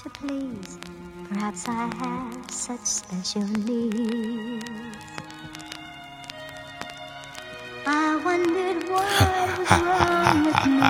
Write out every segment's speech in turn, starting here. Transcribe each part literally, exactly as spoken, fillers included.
to please. Perhaps I have such special needs. I wondered what was wrong with me.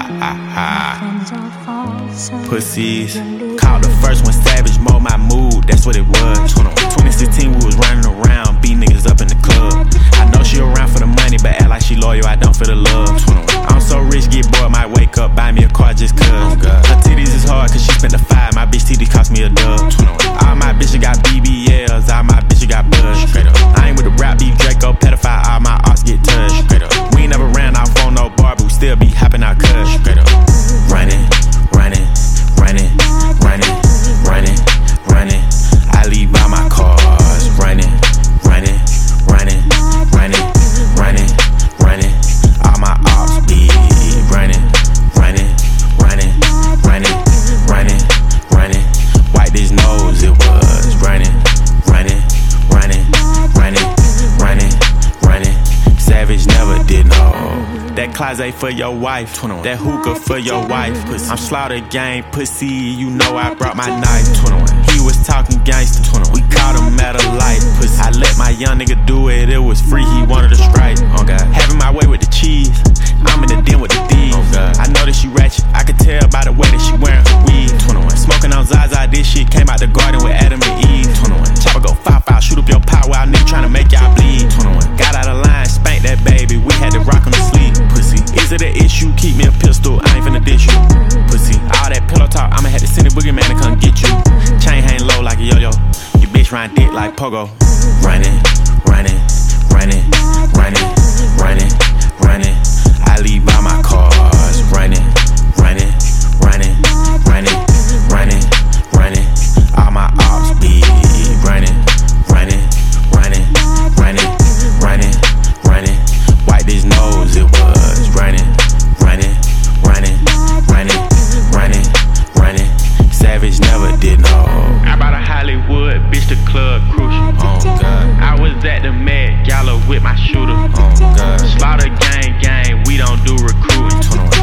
My friends all fall so Pussies. easily. Called the first one savage, mold my mood, that's what it was. twenty sixteen, we was running around, beat niggas up in the club. I know she around for the money, but act like she loyal, I don't for the love. I'm so rich, get bored, might wake up, buy me a car just cuz. Her titties is hard, cause she spent the five, my bitch titties cost me a dub. All my bitches got B B Ls, all my bitches got buzz. I ain't with the rap beef, Draco, pedophile, all my arts get touched. We ain't never ran off on no bar, but we still be hopping out cuz. Running, running, running, running, running, running. I leave all my cars running, running, running, running, running, running. All my ops be running, running, running, running, running, running. Wipe this nose, it was running, running, running, running, running, running. Savage never did no. That closet for your wife, that hookah for your wife. I'm Slaughter Gang, pussy, you know I brought my knife. He was talking gangster, we caught him at a light. I let my young nigga do it, it was free, he wanted a strike. Having my way with the cheese, I'm in the den with the thieves. I know that she ratchet, I could tell by the way that she wearing her weed. Smoking on Zaza, this shit came out the garden with Adam and Eve. Chopper go five five, shoot up your pot while nigga tryna make y'all bleed. Got out of line, spanked that baby, we had to rock on the sleep. Pussy, is it an issue? Keep me a pistol, I ain't finna dish you. Pussy, all that pillow talk, I'ma have to send a boogeyman to come get you. Chain hang low like a yo-yo, your bitch ride dick like pogo. Running, running, running, running, running, running. I leave all my cars running, running, running, running, running, running. All my ops be running, running, running, running, running, running. Wipe this nose, it was running, running, running, running, running, running. Savage never did no. I bought a Hollywood, bitch, the club crucial. Oh God. I was at the Met Gala with my shooter. Oh God. Slaughter Gang, gang, we don't do recruiting.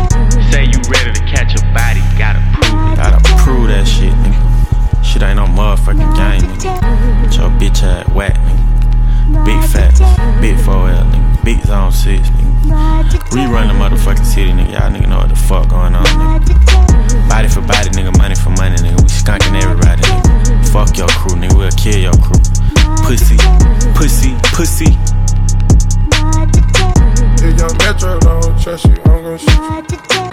Say you ready to catch a body, gotta prove it. Gotta prove that shit, nigga. Shit ain't no motherfucking game, nigga. Get your bitch ass whack, nigga. Big facts, big four L, nigga. Big zone six, nigga. Rerun the motherfucking city, nigga. Y'all nigga know what the fuck going on, nigga. Body for body, nigga. Money for money, nigga. We skunking everybody, nigga. Fuck your crew, nigga. We'll kill your crew. Pussy, pussy, pussy. If young Metro don't trust you, I'm gon' shoot you.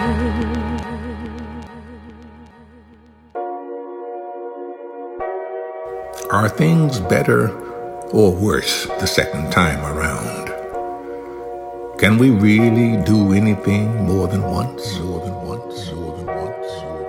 Are things better or worse the second time around? Can we really do anything more than once? More than once? More than once?